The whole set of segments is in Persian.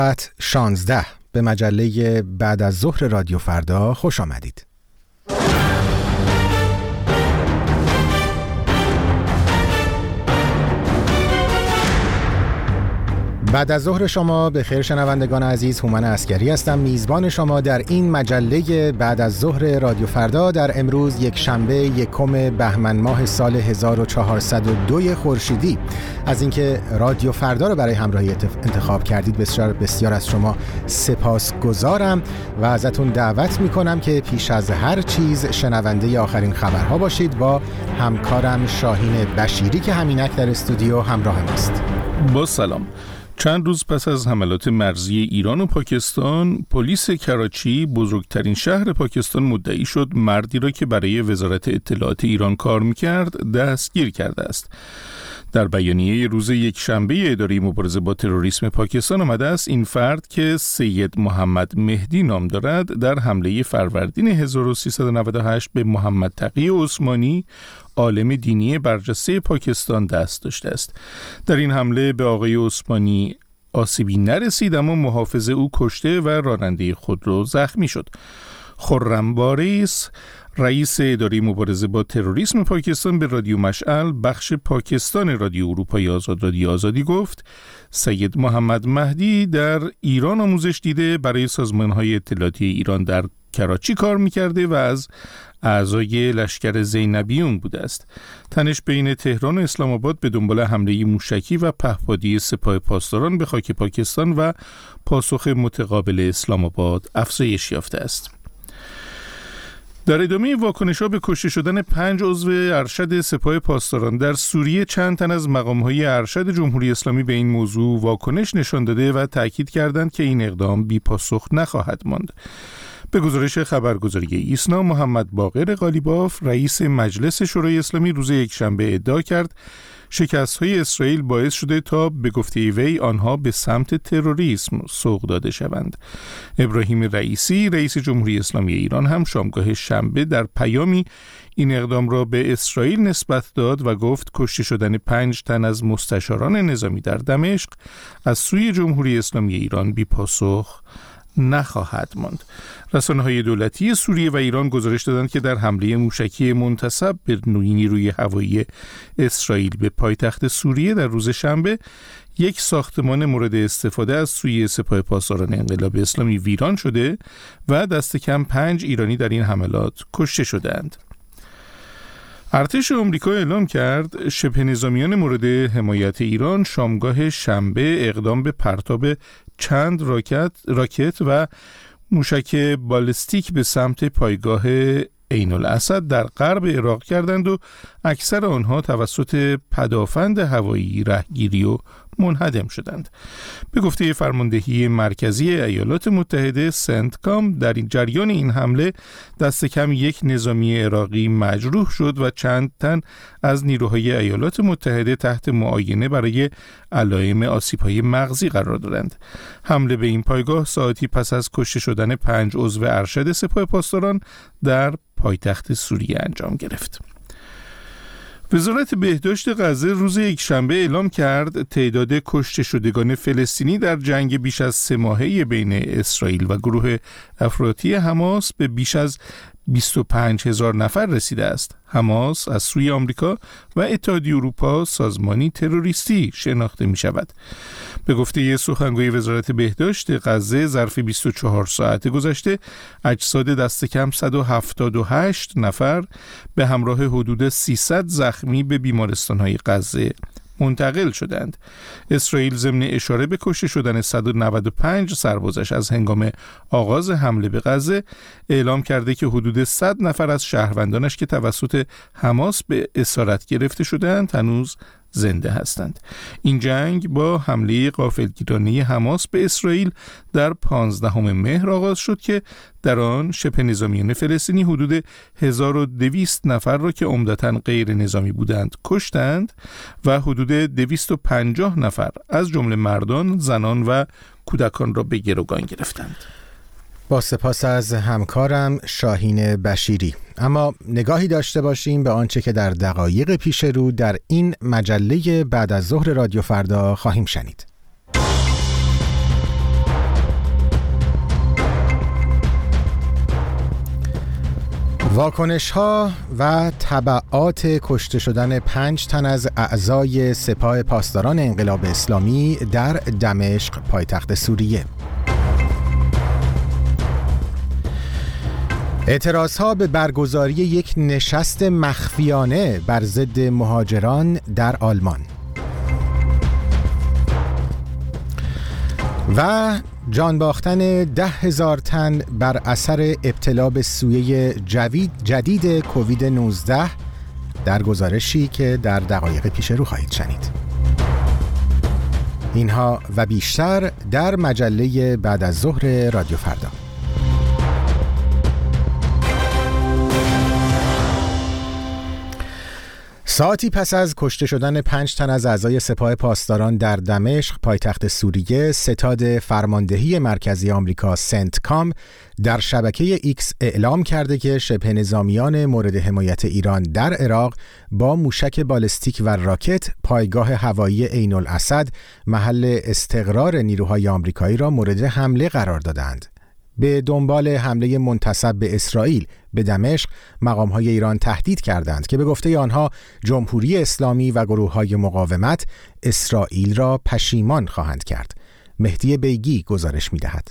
ساعت 16 به مجله بعد از ظهر رادیو فردا خوش آمدید. بعد از ظهر شما به خیر شنوندگان عزیز، هومن عسکری هستم، میزبان شما در این مجله بعد از ظهر رادیو فردا در امروز یک شنبه 1 بهمن ماه سال 1402 خورشیدی. از اینکه رادیو فردا رو برای همراهی انتخاب کردید بسیار از شما سپاسگزارم و ازتون دعوت میکنم که پیش از هر چیز شنونده آخرین خبرها باشید با همکارم شاهین بشیری که همینک در استودیو همراه ماست. با سلام. چند روز پس از حملات مرزی ایران و پاکستان، پلیس کراچی، بزرگترین شهر پاکستان، مدعی شد مردی را که برای وزارت اطلاعات ایران کار میکرد دستگیر کرده است. در بیانیه روز یک شنبه اداره مبارزه با تروریسم پاکستان آمده است این فرد که سید محمد مهدی نام دارد در حمله فروردین 1398 به محمد تقی عثمانی، عالم دینی برجسته پاکستان، دست داشته است. در این حمله به آقای عثمانی آسیبی نرسید، اما محافظ او کشته و راننده خودرو زخمی شد. خرم واریس، رئیس اداره مبارزه با تروریسم پاکستان، به رادیو مشعل بخش پاکستان رادیو اروپای آزاد رادیو آزادی گفت سید محمد مهدی در ایران آموزش دیده، برای سازمان‌های اطلاعاتی ایران در کراچی کار می‌کرده و از اعضای لشکر زینبیون بوده است. تنش بین تهران و اسلام آباد به دنبال حمله موشکی و پهپادی سپاه پاسداران به خاک پاکستان و پاسخ متقابل اسلام آباد افزایش یافته است. در ادامه واکنش‌ها به کشته شدن 5 عضو ارشد سپاه پاسداران در سوریه، چند تن از مقام‌های ارشد جمهوری اسلامی به این موضوع واکنش نشان داده و تأکید کردند که این اقدام بی‌پاسخ نخواهد ماند. به گزارش خبرگزاری ایسنا، محمد باقر قالیباف، رئیس مجلس شورای اسلامی، روز یکشنبه ادعا کرد شکست‌های اسرائیل باعث شده تا به گفته وی آنها به سمت تروریسم سوق داده شوند. ابراهیم رئیسی، رئیس جمهوری اسلامی ایران، هم شامگاه شنبه در پیامی این اقدام را به اسرائیل نسبت داد و گفت کشته شدن 5 تن از مستشاران نظامی در دمشق از سوی جمهوری اسلامی ایران بی‌پاسخ نخواهد ماند. رسانه‌های دولتی سوریه و ایران گزارش دادند که در حمله موشکی منتسب به نیروی هوایی اسرائیل به پایتخت سوریه در روز شنبه، یک ساختمان مورد استفاده از سوی سپاه پاسداران انقلاب اسلامی ویران شده و دست کم 5 ایرانی در این حملات کشته شدند. ارتش آمریکا اعلام کرد شبه نظامیان مورد حمایت ایران شامگاه شنبه اقدام به پرتاب چند راکت و موشک بالستیک به سمت پایگاه عین الاسد در غرب عراق کردند و اکثر آنها توسط پدافند هوایی رهگیری و منهدم شدند. به گفته فرماندهی مرکزی ایالات متحده سنتکام، در این جریان این حمله دست کم 1 نظامی عراقی مجروح شد و چند تن از نیروهای ایالات متحده تحت معاینه برای علائم آسیب‌های مغزی قرار دارند. حمله به این پایگاه ساعتی پس از کشته شدن 5 عضو ارشد سپاه پاسداران در پایتخت سوریه انجام گرفت. وزارت بهداشت غزه روز یکشنبه اعلام کرد تعداد کشته شدگان فلسطینی در جنگ بیش از 3 ماهه بین اسرائیل و گروه افراطی حماس به بیش از 25,000 نفر رسیده است. حماس از سوی آمریکا و اتحادیه اروپا سازمانی تروریستی شناخته می شود. به گفته سخنگوی وزارت بهداشت غزه، ظرف 24 ساعت گذشته اجساد دست کم 178 نفر به همراه حدود 300 زخمی به بیمارستان‌های غزه منتقل شدند. اسرائیل ضمن اشاره به کشته شدن 195 سربازش از هنگام آغاز حمله به غزه اعلام کرده که حدود 100 نفر از شهروندانش که توسط حماس به اسارت گرفته شدند هنوز زنده هستند. این جنگ با حمله غافلگیرانه حماس به اسرائیل در 15 مهر آغاز شد که در آن شبه نظامیان فلسطینی حدود 1200 نفر را که عمدتاً غیر نظامی بودند کشتند و حدود 250 نفر از جمله مردان، زنان و کودکان را به گروگان گرفتند. با سپاس از همکارم شاهین بشیری. اما نگاهی داشته باشیم به آنچه که در دقایق پیش رو در این مجله بعد از ظهر رادیو فردا خواهیم شنید. واکنش‌ها و تبعات کشته شدن 5 تن از اعضای سپاه پاسداران انقلاب اسلامی در دمشق پایتخت سوریه. اعتراضها به برگزاری یک نشست مخفیانه بر ضد مهاجران در آلمان. و جان باختن 10,000 تن بر اثر ابتلا به سویه جدید کووید 19 در گزارشی که در دقایق پیش رو خواهید شنید. اینها و بیشتر در مجله بعد از ظهر رادیو فردا. ساعتی پس از کشته شدن 5 تن از اعضای سپاه پاسداران در دمشق پایتخت سوریه، ستاد فرماندهی مرکزی آمریکا سنتکام در شبکه ایکس اعلام کرده که شبه نظامیان مورد حمایت ایران در عراق با موشک بالستیک و راکت پایگاه هوایی عین الاسد محل استقرار نیروهای آمریکایی را مورد حمله قرار دادند. به دنبال حمله منتسب به اسرائیل به دمشق، مقام‌های ایران تهدید کردند که به گفته آنها جمهوری اسلامی و گروه‌های مقاومت اسرائیل را پشیمان خواهند کرد. مهدی بیگی گزارش می‌دهد.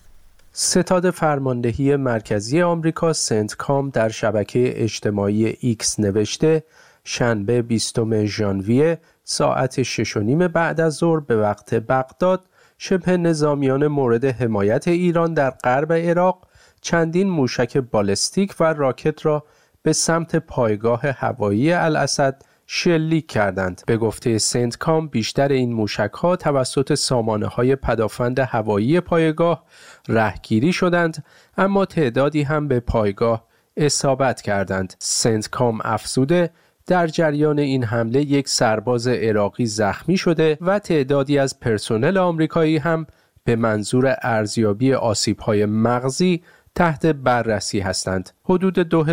ستاد فرماندهی مرکزی آمریکا سنتکام در شبکه اجتماعی ایکس نوشته شنبه 20 ژانویه ساعت 6:30 بعد از ظهر به وقت بغداد شبه نظامیان مورد حمایت ایران در غرب عراق چندین موشک بالستیک و راکت را به سمت پایگاه هوایی الاسد شلیک کردند. به گفته سنتکام بیشتر این موشک‌ها توسط سامانه‌های پدافند هوایی پایگاه رهگیری شدند، اما تعدادی هم به پایگاه اصابت کردند. سنتکام افزوده در جریان این حمله یک سرباز عراقی زخمی شده و تعدادی از پرسنل آمریکایی هم به منظور ارزیابی آسیب‌های مغزی تحت بررسی هستند. حدود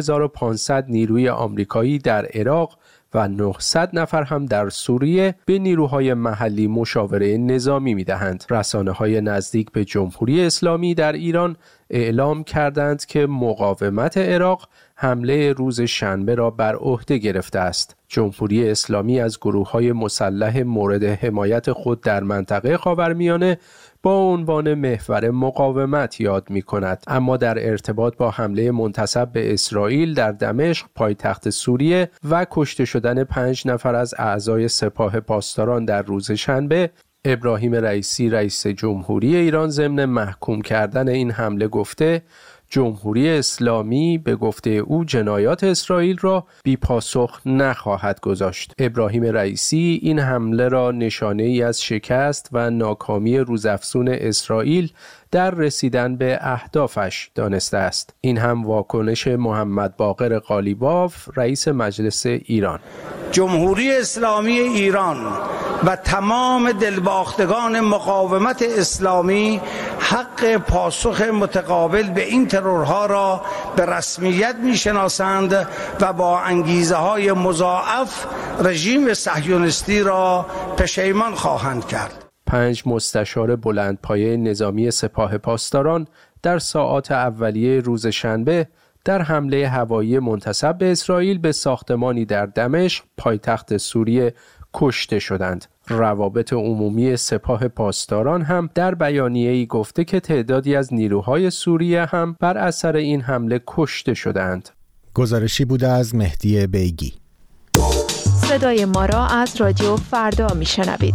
2500 نیروی آمریکایی در عراق و 900 نفر هم در سوریه به نیروهای محلی مشاوره نظامی می‌دهند. رسانه‌های نزدیک به جمهوری اسلامی در ایران اعلام کردند که مقاومت عراق حمله روز شنبه را بر عهده گرفته است. جمهوری اسلامی از گروه‌های مسلح مورد حمایت خود در منطقه خاورمیانه با عنوان محور مقاومت یاد می‌کند، اما در ارتباط با حمله منتسب به اسرائیل در دمشق پایتخت سوریه و کشته شدن 5 نفر از اعضای سپاه پاسداران در روز شنبه، ابراهیم رئیسی رئیس جمهوری ایران ضمن محکوم کردن این حمله گفته جمهوری اسلامی به گفته او جنایات اسرائیل را بی پاسخ نخواهد گذاشت. ابراهیم رئیسی این حمله را نشانه ای از شکست و ناکامی روزافزون اسرائیل در رسیدن به اهدافش دانسته است. این هم واکنش محمد باقر قالیباف رئیس مجلس ایران. جمهوری اسلامی ایران و تمام دلباختگان مقاومت اسلامی حق پاسخ متقابل به این ترورها را به رسمیت میشناسند و با انگیزه‌های مضاعف رژیم صهیونیستی را پشیمان خواهند کرد. 5 مستشار بلندپایه نظامی سپاه پاسداران در ساعات اولیه روز شنبه در حمله هوایی منتسب به اسرائیل به ساختمانی در دمشق پایتخت سوریه کشته شدند. روابط عمومی سپاه پاسداران هم در بیانیه‌ای گفته که تعدادی از نیروهای سوریه هم بر اثر این حمله کشته شدند. گزارشی بوده از مهدی بیگی. صدای ما را از رادیو فردا میشنوید.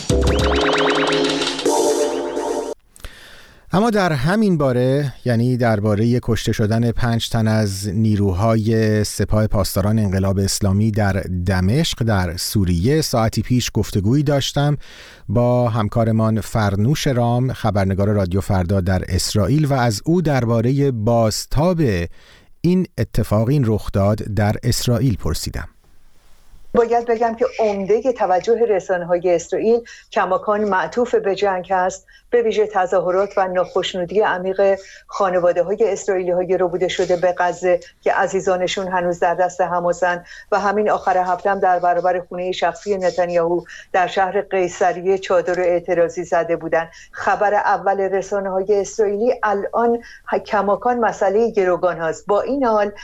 اما در همین باره، یعنی درباره کشته شدن 5 تن از نیروهای سپاه پاسداران انقلاب اسلامی در دمشق در سوریه، ساعتی پیش گفتگویی داشتم با همکارمان فرنوش رام، خبرنگار رادیو فردا در اسرائیل، و از او درباره بازتاب این اتفاق، این رخداد در اسرائیل پرسیدم. باید بگم که عمده توجه رسانه‌های اسرائیل کماکان معطوف به جنگ است، به ویژه تظاهرات و ناخشنودی عمیق خانواده‌های اسرائیلی‌های ربوده شده به غزه که عزیزانشون هنوز در دست حماسن و همین آخر هفته هم در برابر خونه شخصی نتانیاهو در شهر قیصریه چادر اعتراضی زده بودند. خبر اول رسانه‌های اسرائیلی الان کماکان مسئله گروگان هاست. با این حال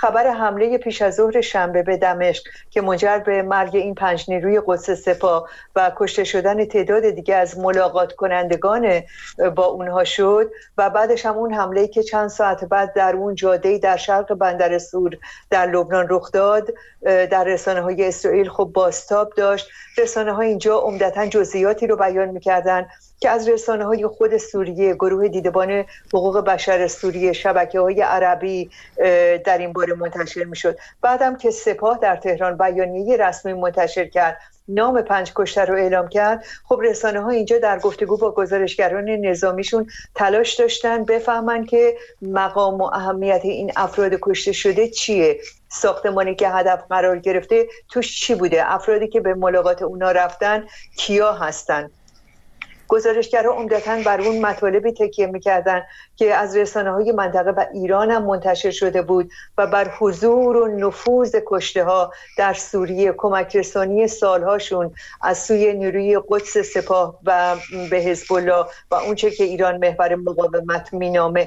خبر حمله پیش از ظهر شنبه به دمشق که منجر به مرگ این 5 نیروی قدس سپاه و کشته شدن تعداد دیگه از ملاقات کنندگان با اونها شد و بعدش هم اون حمله‌ای که چند ساعت بعد در اون جاده‌ای در شرق بندر سور در لبنان رخ داد در رسانه‌های اسرائیل خب بازتاب داشت. رسانه‌ها اینجا عمدتاً جزئیاتی رو بیان می‌کردن که از رسانه‌های خود سوریه، گروه دیدبان حقوق بشر سوریه، شبکه‌های عربی در این باره منتشر می‌شد. بعدم که سپاه در تهران بیانیه رسمی منتشر کرد، نام 5 کشته رو اعلام کرد، خب رسانه‌ها اینجا در گفتگو با گزارشگران نظامیشون تلاش داشتن بفهمن که مقام و اهمیت این افراد کشته شده چیه، ساختمانی که هدف قرار گرفته توش چی بوده، افرادی که به ملاقات اونا رفتن کیا هستن. گزارشگرها عمدتاً بر اون مطالبی تکیه می‌کردن که از رسانه‌های منطقه و ایران هم منتشر شده بود و بر حضور و نفوذ کشته‌ها در سوریه، کمک رسانی سالهاشون از سوی نیروی قدس سپاه و به حزب الله و اونچه که ایران محور مقاومت مینامه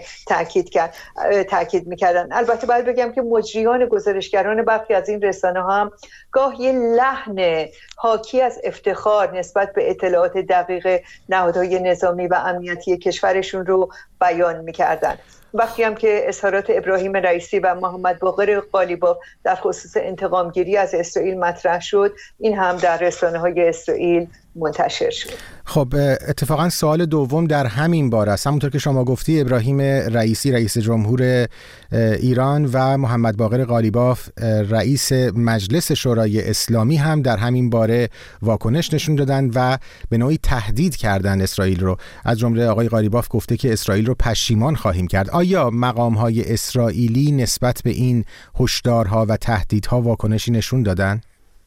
تاکید می‌کردن. البته باید بگم که مجریان گزارشگران برخی از این رسانه‌ها هم گاه یه لحن حاکی از افتخار نسبت به اطلاعات دقیق نهادهای نظامی و امنیتی کشورشون رو بیان می‌کردن. وقتی هم که اظهارات ابراهیم رئیسی و محمد باقر قالیباف در خصوص انتقامگیری از اسرائیل مطرح شد، این هم در رسانه‌های اسرائیل منتشر شد. خب اتفاقا سوال دوم در همین باره است. همونطور که شما گفتی ابراهیم رئیسی رئیس جمهور ایران و محمد باقر قالیباف رئیس مجلس شورای اسلامی هم در همین باره واکنش نشون دادن و به نوعی تهدید کردن اسرائیل رو. از جمله آقای قالیباف گفته که اسرائیل رو پشیمان خواهیم کرد. آیا مقام‌های اسرائیلی نسبت به این هشدارها و تهدیدها واکنشی نشون دادن؟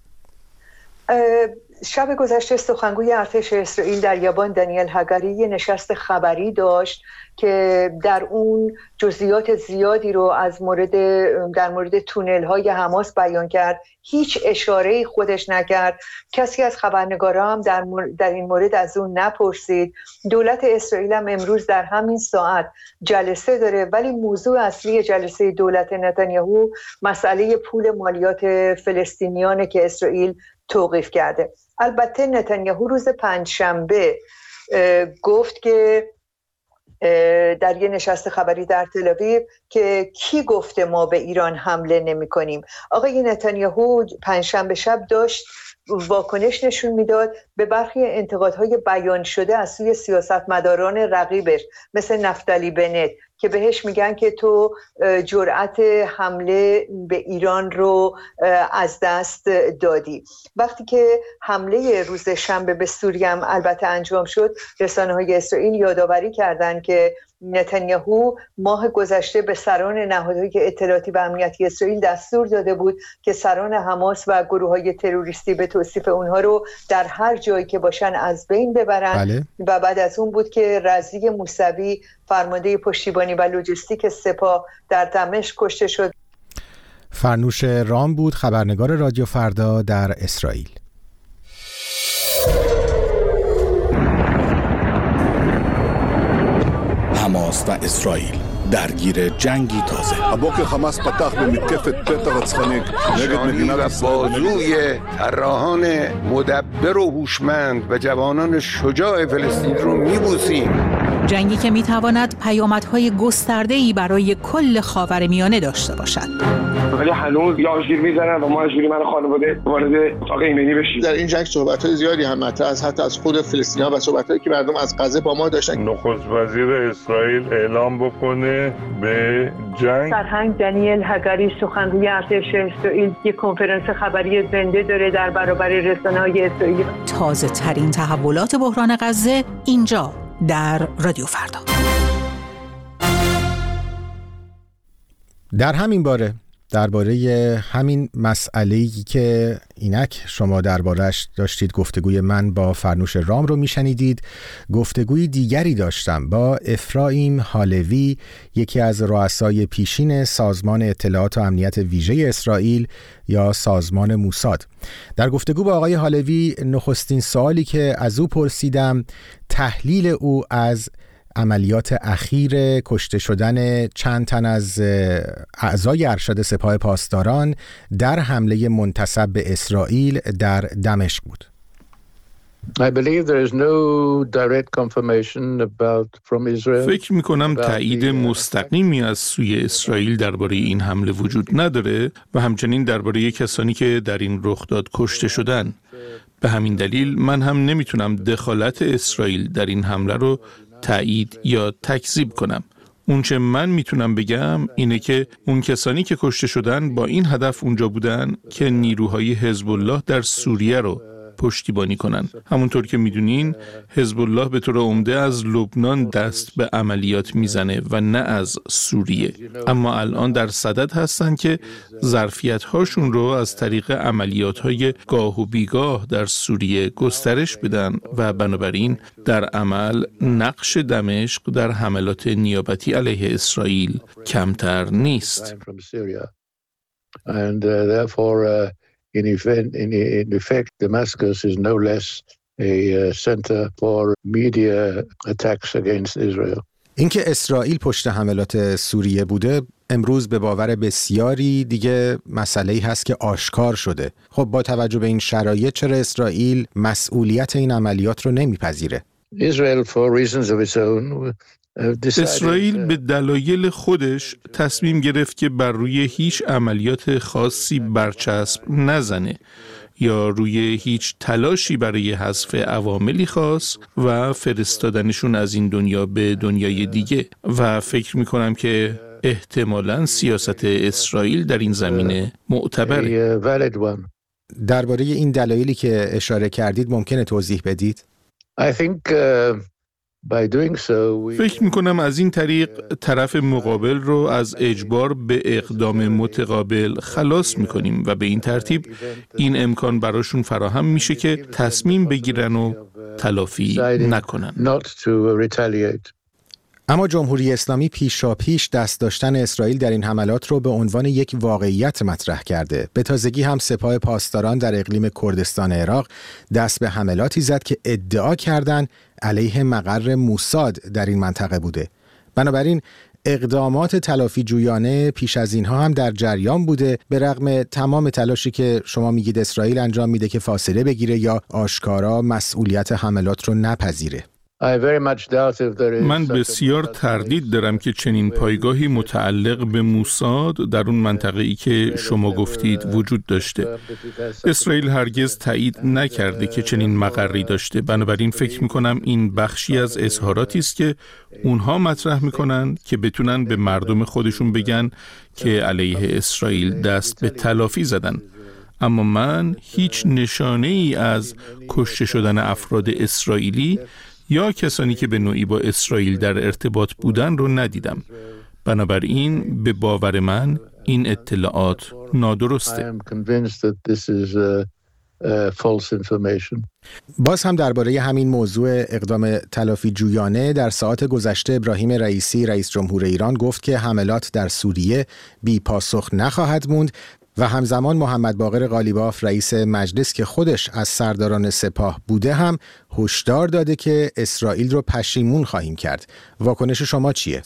شب گذشته سخنگوی ارتش اسرائیل در یابان دانیل هگری نشست خبری داشت که در اون جزئیات زیادی رو در مورد تونل‌های حماس بیان کرد. هیچ اشاره‌ای خودش نکرد. کسی از خبرنگارا هم در این مورد از اون نپرسید. دولت اسرائیل هم امروز در همین ساعت جلسه داره، ولی موضوع اصلی جلسه دولت نتانیاهو مسئله پول مالیات فلسطینیانه که اسرائیل توقیف کرده. البته نتانیاهو روز پنجشنبه گفت که در یه نشست خبری در تل‌آویو که کی گفته ما به ایران حمله نمی کنیم. آقای نتانیاهو پنجشنبه شب داشت واکنش نشون میداد به برخی انتقادهای بیان شده از سوی سیاستمداران رقیبش مثل نفتالی بنت که بهش میگن که تو جرأت حمله به ایران رو از دست دادی. وقتی که حمله روز شنبه به سوریه هم البته انجام شد، رسانه‌های اسرائیل یادآوری کردند که نتانیاهو ماه گذشته به سران نهادهای اطلاعاتی و امنیتی اسرائیل دستور داده بود که سران حماس و گروه‌های تروریستی به توصیف اونها رو در هر جایی که باشن از بین ببرن. بله. و بعد از اون بود که رضی موسوی فرمانده پشتیبانی و لوجستیک سپاه در دمشق کشته شد. فرنوش رام بود، خبرنگار رادیو فردا در اسرائیل. حماس و اسرائیل درگیر جنگی تازه. הבוקר חמאס פתח במתקפת פתע רצחנית נגד מדינת ישראל. بازوی طراحان مدبر و هوشمند و جوانان شجاع فلسطین رو میبوسیم. جنگی که میتواند پیامدهای گسترده‌ای برای کل خاورمیانه داشته باشد. ولی هنوز یا شیر میزنن و ما از جوری من خانواده وارد اتاق ایمنی بشیم. در این جنگ صحبت‌های زیادی هم مطرح از حتی از خود فلسطینی‌ها و صحبت‌هایی که مردم از غزه با ما داشتن. نخست وزیر اسرائیل اعلام بکنه به جنگ. سرهنگ دانیل هگری سخنگوی ارتش اسرائیل یک کنفرانس خبری زنده داره در برابر رسانه‌های اسرائیل. تازه ترین تحولات بحران غزه اینجا در رادیو فردا. در همین باره درباره همین مسئله‌ای که اینک شما درباره‌اش داشتید گفتگوی من با فرنوش رام رو میشنیدید، گفتگوی دیگری داشتم با افرایم هالوی، یکی از رؤسای پیشین سازمان اطلاعات و امنیت ویژه اسرائیل یا سازمان موساد. در گفتگو با آقای هالوی نخستین سوالی که از او پرسیدم تحلیل او از عملیات اخیر کشته شدن چند تن از اعضای ارشد سپاه پاسداران در حمله منتسب به اسرائیل در دمشق بود. فکر می‌کنم تایید مستقیمی از سوی اسرائیل درباره این حمله وجود نداره و همچنین درباره کسانی که در این رخداد کشته شدن. به همین دلیل من هم نمیتونم دخالت اسرائیل در این حمله رو تایید یا تکذیب کنم. اون چه من میتونم بگم اینه که اون کسانی که کشته شدن با این هدف اونجا بودن که نیروهای حزب الله در سوریه رو پشتیبانی کنن. همونطور که میدونین حزب الله به طور عمده از لبنان دست به عملیات میزنه و نه از سوریه، اما الان در صدد هستن که ظرفیت هاشون رو از طریق عملیات های گاه و بیگاه در سوریه گسترش بدن و بنابراین در عمل نقش دمشق در حملات نیابتی علیه اسرائیل کمتر نیست. In effect, Damascus is no less a center for media attacks against Israel. اینکه اسرائیل پشت حملات سوریه بوده امروز به باور بسیاری دیگه مسئله‌ای هست که آشکار شده. خب با توجه به این شرایط چرا اسرائیل مسئولیت این عملیات رو نمیپذیره؟ Israel for reasons of its own اسرائیل به دلایل خودش تصمیم گرفت که بر روی هیچ عملیات خاصی برچسب نزنه یا روی هیچ تلاشی برای حذف عواملی خاص و فرستادنشون از این دنیا به دنیای دیگه و فکر میکنم که احتمالاً سیاست اسرائیل در این زمینه معتبره. درباره این دلایلی که اشاره کردید ممکنه توضیح بدید؟ فکر میکنم از این طریق طرف مقابل رو از اجبار به اقدام متقابل خلاص میکنیم و به این ترتیب این امکان براشون فراهم میشه که تصمیم بگیرن و تلافی نکنن. اما جمهوری اسلامی پیشاپیش دست داشتن اسرائیل در این حملات رو به عنوان یک واقعیت مطرح کرده. به تازگی هم سپاه پاسداران در اقلیم کردستان عراق دست به حملاتی زد که ادعا کردند علیه مقر موساد در این منطقه بوده. بنابراین اقدامات تلافی جویانه پیش از اینها هم در جریان بوده، به رغم تمام تلاشی که شما میگید اسرائیل انجام میده که فاصله بگیره یا آشکارا مسئولیت حملات رو نپذیره. من بسیار تردید دارم که چنین پایگاهی متعلق به موساد در اون منطقه‌ای که شما گفتید وجود داشته. اسرائیل هرگز تایید نکرده که چنین مقری داشته. بنابراین فکر می‌کنم این بخشی از اظهاراتی است که اونها مطرح می‌کنن که بتونن به مردم خودشون بگن که علیه اسرائیل دست به تلافی زدن. اما من هیچ نشانه‌ای از کشته شدن افراد اسرائیلی یا کسانی که به نوعی با اسرائیل در ارتباط بودن رو ندیدم. بنابراین به باور من این اطلاعات نادرسته. باز هم درباره همین موضوع اقدام تلافی جویانه در ساعات گذشته ابراهیم رئیسی رئیس جمهور ایران گفت که حملات در سوریه بی پاسخ نخواهد موند و همزمان محمد باقر قالیباف رئیس مجلس که خودش از سرداران سپاه بوده هم هشدار داده که اسرائیل رو پشیمون خواهیم کرد. واکنش شما چیه؟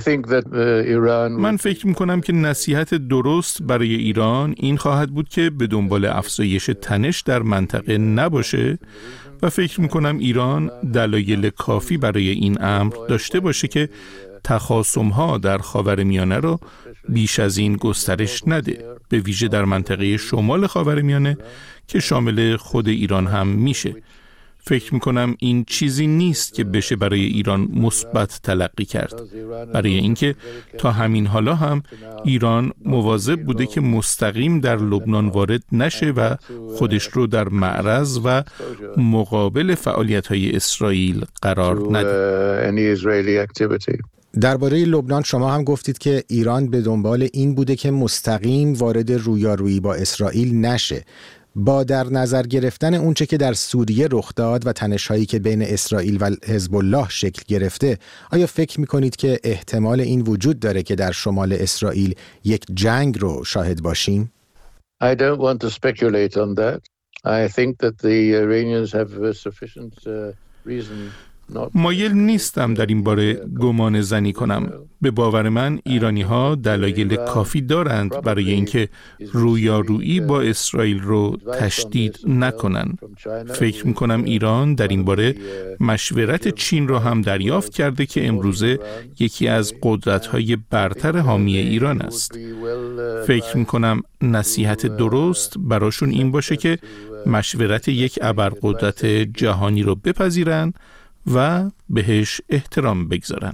من فکر میکنم که نصیحت درست برای ایران این خواهد بود که به دنبال افزایش تنش در منطقه نباشه و فکر میکنم ایران دلایل کافی برای این امر داشته باشه که تخاصم‌ها در خاورمیانه رو بیش از این گسترش نده، به ویژه در منطقه شمال خاورمیانه که شامل خود ایران هم میشه. فکر میکنم این چیزی نیست که بشه برای ایران مثبت تلقی کرد، برای اینکه تا همین حالا هم ایران مواظب بوده که مستقیم در لبنان وارد نشه و خودش رو در معرض و مقابل فعالیت‌های اسرائیل قرار نده. درباره لبنان شما هم گفتید که ایران به دنبال این بوده که مستقیم وارد رویارویی با اسرائیل نشه. با در نظر گرفتن اونچه که در سوریه رخ داد و تنش‌هایی که بین اسرائیل و حزب الله شکل گرفته، آیا فکر می‌کنید که احتمال این وجود داره که در شمال اسرائیل یک جنگ رو شاهد باشیم؟ I don't want to speculate on that. I think that the Iranians have sufficient reason. مایل نیستم در این باره گمان زنی کنم. به باور من ایرانی‌ها دلایل کافی دارند برای اینکه رویارویی با اسرائیل رو تشدید نکنند. فکر می‌کنم ایران در این باره مشورت چین را هم دریافت کرده که امروزه یکی از قدرت‌های برتر حامی ایران است. فکر می‌کنم نصیحت درست براشون این باشه که مشورت یک ابرقدرت جهانی رو بپذیرن و بهش احترام بگذارن.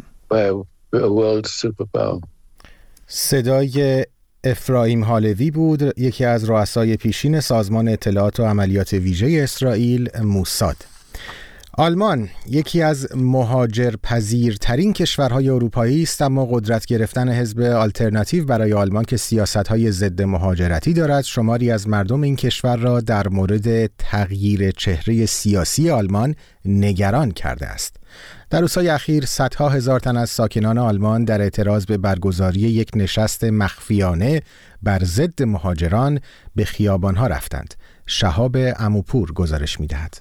صدای افرایم هالوی بود، یکی از رؤسای پیشین سازمان اطلاعات و عملیات ویژه اسرائیل موساد. آلمان یکی از مهاجرپذیرترین کشورهای اروپایی است، اما قدرت گرفتن حزب آلترناتیو برای آلمان که سیاست‌های ضد مهاجرتی دارد، شماری از مردم این کشور را در مورد تغییر چهره سیاسی آلمان نگران کرده است. در روزهای اخیر صدها هزار تن از ساکنان آلمان در اعتراض به برگزاری یک نشست مخفیانه بر ضد مهاجران به خیابان‌ها رفتند. شهاب عموپور گزارش می‌دهد.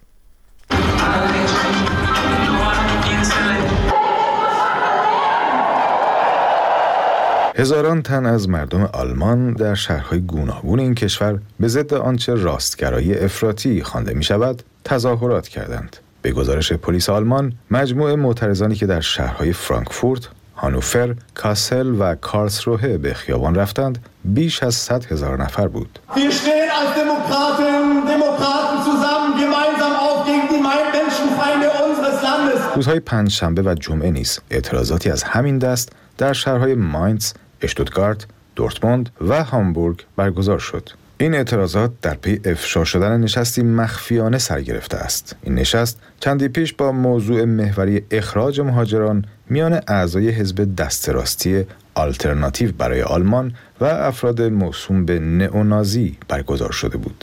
هزاران تن از مردم آلمان در شهرهای گوناگون این کشور به ضد آنچه راستگرایی افراطی خوانده می شود تظاهرات کردند. به گزارش پلیس آلمان، مجموعه معترضانی که در شهرهای فرانکفورت، هانوفر، کاسل و کارلسروه به خیابان رفتند بیش از 100,000 نفر بود. Wir stehen als Demokraten zusammen gemeinsam auf gegen die Menschenfeinde unseres Landes. روزهای پنجشنبه و جمعه نیز اعتراضاتی از همین دست در شهرهای ماینز، اشتوتگارت، دورتموند و هامبورگ برگزار شد. این اعتراضات در پی افشا شدن نشستی مخفیانه سر گرفته است. این نشست چندی پیش با موضوع محوری اخراج مهاجران میان اعضای حزب دست راستی آلترناتیو برای آلمان و افراد موسوم به نئونازی برگزار شده بود.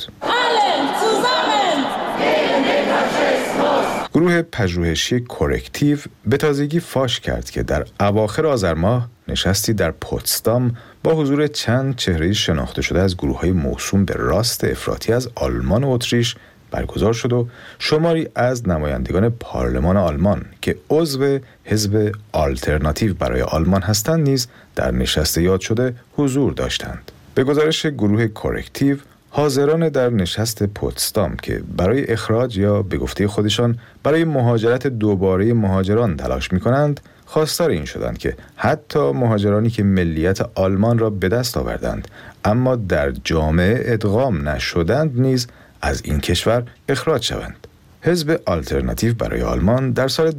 گروه پژوهشی کورکتیو به تازگی فاش کرد که در اواخر آذر ماه نشستی در پوتسدام با حضور چند چهره شناخته شده از گروه‌های موسوم به راست افراطی از آلمان و اتریش برگزار شد و شماری از نمایندگان پارلمان آلمان که عضو حزب آلترناتیو برای آلمان هستند نیز در نشست یاد شده حضور داشتند. به گزارش گروه کورکتیو، حاضران در نشست پوتسدام که برای اخراج یا به گفته خودشان برای مهاجرت دوباره مهاجران تلاش می‌کنند، خواستار این شدند که حتی مهاجرانی که ملیت آلمان را به دست آوردند اما در جامعه ادغام نشدند نیز از این کشور اخراج شوند. حزب آلترناتیو برای آلمان در سال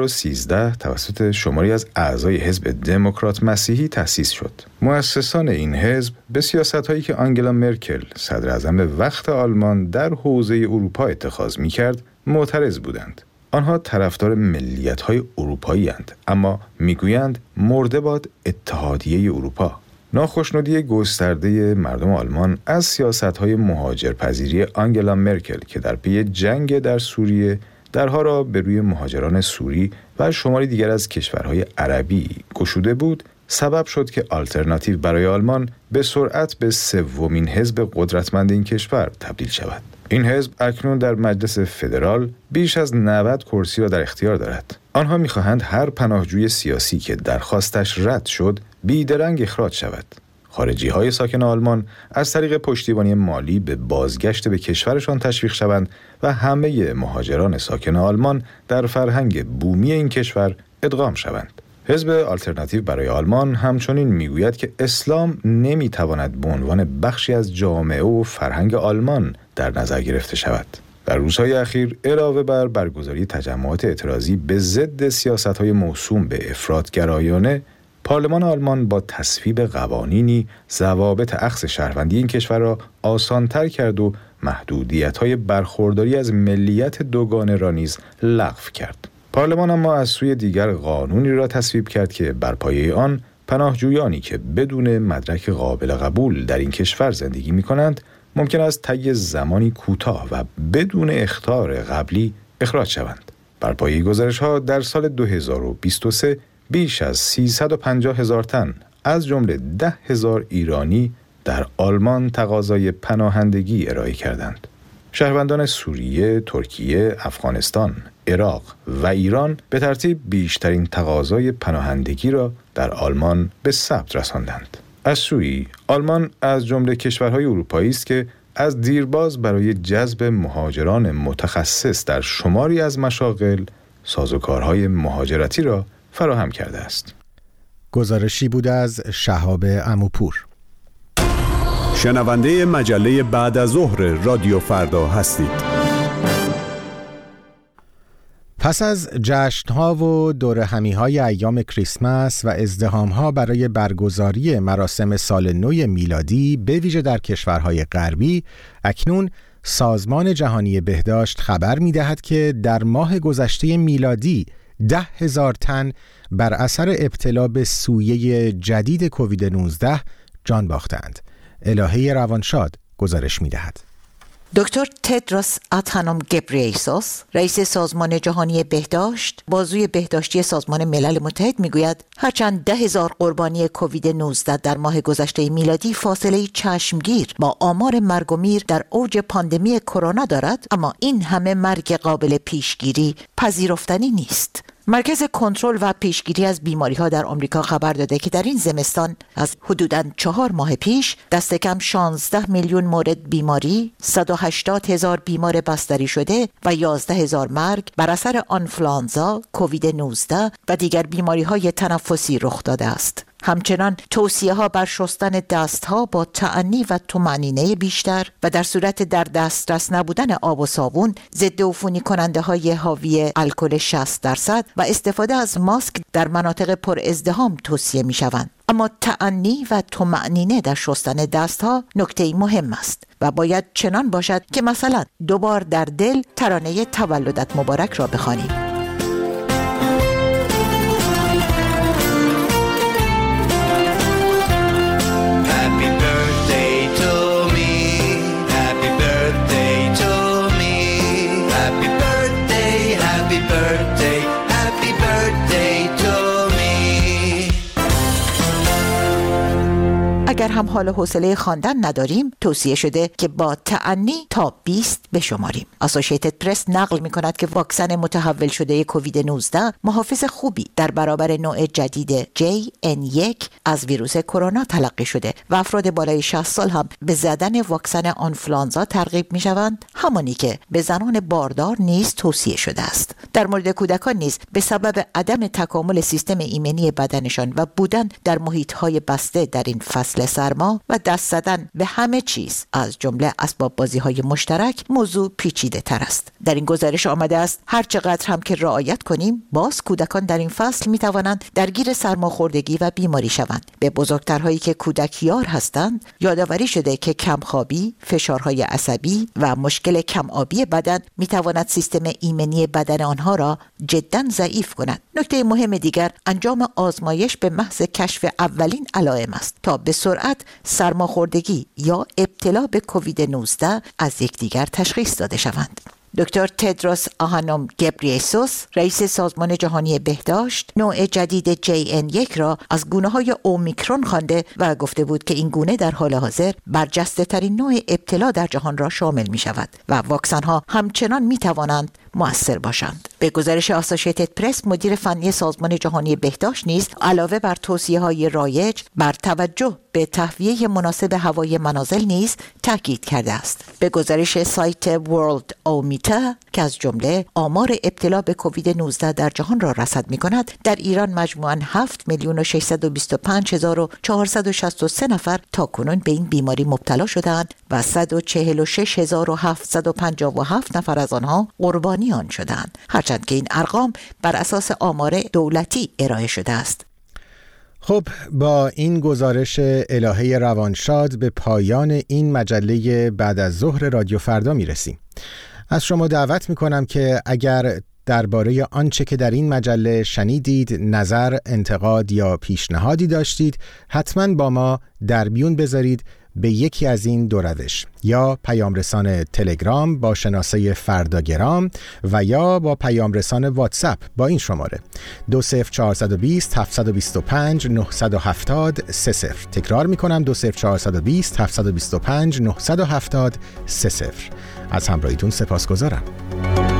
2013 توسط شماری از اعضای حزب دموکرات مسیحی تأسیس شد. مؤسسان این حزب به سیاست‌هایی که آنگلا مرکل صدر اعظم وقت آلمان در حوزه اروپا اتخاذ می‌کرد معترض بودند. آنها طرفدار ملیت‌های اروپایی اند، اما میگویند مرده باد اتحادیه اروپا. ناخشنودی گسترده مردم آلمان از سیاست‌های مهاجرپذیری آنگلا مرکل که در پی جنگ در سوریه درها را به روی مهاجران سوری و شماری دیگر از کشورهای عربی گشوده بود، سبب شد که آلترناتیو برای آلمان به سرعت به سومین حزب قدرتمند این کشور تبدیل شود. این حزب اکنون در مجلس فدرال بیش از 90 کرسی را در اختیار دارد. آنها می‌خواهند هر پناهجوی سیاسی که درخواستش رد شد بیدرنگ اخراج شود. خارجی‌های ساکن آلمان از طریق پشتیبانی مالی به بازگشت به کشورشان تشویق شوند و همه مهاجران ساکن آلمان در فرهنگ بومی این کشور ادغام شوند. حزب آلترناتیو برای آلمان همچنین میگوید که اسلام نمیتواند به عنوان بخشی از جامعه و فرهنگ آلمان در نظر گرفته شود. در روزهای اخیر علاوه بر برگزاری تجمعات اعتراضی به ضد سیاست‌های موسوم به افراط‌گرایانه، پارلمان آلمان با تصویب قوانینی ضوابط اخذ شهروندی این کشور را آسان‌تر کرد و محدودیت‌های برخورداری از ملیت دوگانه را نیز لغو کرد. پارلمان اما از سوی دیگر قانونی را تصویب کرد که بر پایه آن پناهجویانی که بدون مدرک قابل قبول در این کشور زندگی می‌کنند ممکن است طی زمانی کوتاه و بدون اخطار قبلی اخراج شوند. بر پایه گزارش‌ها در سال 2023 بیش از 350,000 تن از جمله 10,000 ایرانی در آلمان تقاضای پناهندگی ارائه کردند. شهروندان سوریه، ترکیه، افغانستان، عراق و ایران به ترتیب بیشترین تقاضای پناهندگی را در آلمان به ثبت رساندند. از سوی آلمان از جمله کشورهای اروپایی است که از دیرباز برای جذب مهاجران متخصص در شماری از مشاغل سازوکارهای مهاجرتی را فراهم کرده است. گزارشی بود از شهاب عموپور. شنونده مجله بعد از ظهر رادیو فردا هستید. پس از جشن‌ها و دورهمی‌های ایام کریسمس و ازدحام‌ها برای برگزاری مراسم سال نو میلادی به ویژه در کشورهای غربی، اکنون سازمان جهانی بهداشت خبر می‌دهد که در ماه گذشته میلادی 10,000 تن بر اثر ابتلا به سویه جدید کووید 19 جان باختند. الهه روانشاد گزارش می‌دهد. دکتر تدروس آدهانوم گبریسوس، رئیس سازمان جهانی بهداشت، بازوی بهداشتی سازمان ملل متحد میگوید هرچند 10,000 قربانی کووید 19 در ماه گذشته میلادی فاصله چشمگیر با آمار مرگ و میر در اوج پاندمی کرونا دارد، اما این همه مرگ قابل پیشگیری پذیرفتنی نیست. مرکز کنترل و پیشگیری از بیماری‌ها در آمریکا خبر داده که در این زمستان از حدوداً 4 ماه پیش دست کم 16 میلیون مورد بیماری، 180,000 بیمار بستری شده و 11,000 مرگ بر اثر آنفلوانزا، کووید 19 و دیگر بیماری‌های تنفسی رخ داده است. همچنان توصیه‌ها بر شستن دست‌ها با تأنی و طمأنینه بیشتر و در صورت در دسترس نبودن آب و صابون، ضد عفونی کننده‌های حاوی الکل 60% و استفاده از ماسک در مناطق پر ازدحام توصیه می‌شوند. اما تأنی و طمأنینه در شستن دست‌ها نکته مهم است و باید چنان باشد که مثلا 2 بار در دل ترانه تولدت مبارک را بخوانیم. اگر هم حال و حوصله خواندن نداریم، توصیه شده که با تأنی تا 20 بشماریم. اسوسییتد پرس نقل می‌کند که واکسن متحول شده کووید 19 محافظ خوبی در برابر نوع جدید JN1 از ویروس کرونا تلقی شده و افراد بالای 60 سال هم به زدن واکسن آنفلوانزا ترغیب می‌شوند، همانی که به زنان باردار نیز توصیه شده است. در مورد کودکان نیز به سبب عدم تکامل سیستم ایمنی بدنشان و بودن در محیط‌های بسته در این فصل سرما و دست زدن به همه چیز از جمله اسباب بازی‌های مشترک موضوع پیچیده تر است. در این گزارش آمده است هر چقدر هم که رعایت کنیم، باز کودکان در این فصل می‌توانند درگیر سرماخوردگی و بیماری شوند. به بزرگترهایی که کودکیار هستند یادآوری شده که کمخوابی، فشارهای عصبی و مشکل کم آبی بدن می‌تواند سیستم ایمنی بدن آنها را جداً ضعیف کند. نکته مهم دیگر انجام آزمایش به محض کشف اولین علائم است تا به سرعت سرماخوردگی یا ابتلا به کووید 19 از یکدیگر تشخیص داده شوند. دکتر تدروس آدهانوم گبریسوس، رئیس سازمان جهانی بهداشت، نوع جدید JN1 را از گونه‌های اومیکرون خوانده و گفته بود که این گونه در حال حاضر برجسته ترین نوع ابتلا در جهان را شامل می شود و واکسن‌ها همچنان می توانند مؤثر باشند. به گزارش اسوسییتد پرس، مدیر فنی سازمان جهانی بهداشت نیز علاوه بر توصیه‌های رایج بر توجه به تهویه مناسب هوای منازل نیز تاکید کرده است. به گزارش سایت ورلد اومیتا که از جمله آمار ابتلا به کووید 19 در جهان را رصد می‌کند، در ایران مجموعاً 7,625,463 نفر تاکنون به این بیماری مبتلا شدند و 146,757 نفر از آنها قربانی آن شدند، هرچند که این ارقام بر اساس آمار دولتی ارائه شده است. خب، با این گزارش الهه روانشاد به پایان این مجله بعد از ظهر رادیو فردا میرسیم. از شما دعوت میکنم که اگر درباره آنچه که در این مجله شنیدید نظر، انتقاد یا پیشنهادی داشتید، حتما با ما در میون بذارید به یکی از این 2 روش، یا پیام رسان تلگرام با شناسه فرداگرام و یا با پیام رسان واتساپ با این شماره 20420 725 970 30. تکرار میکنم 20420 725 970 30. از همراهیتون سپاسگزارم.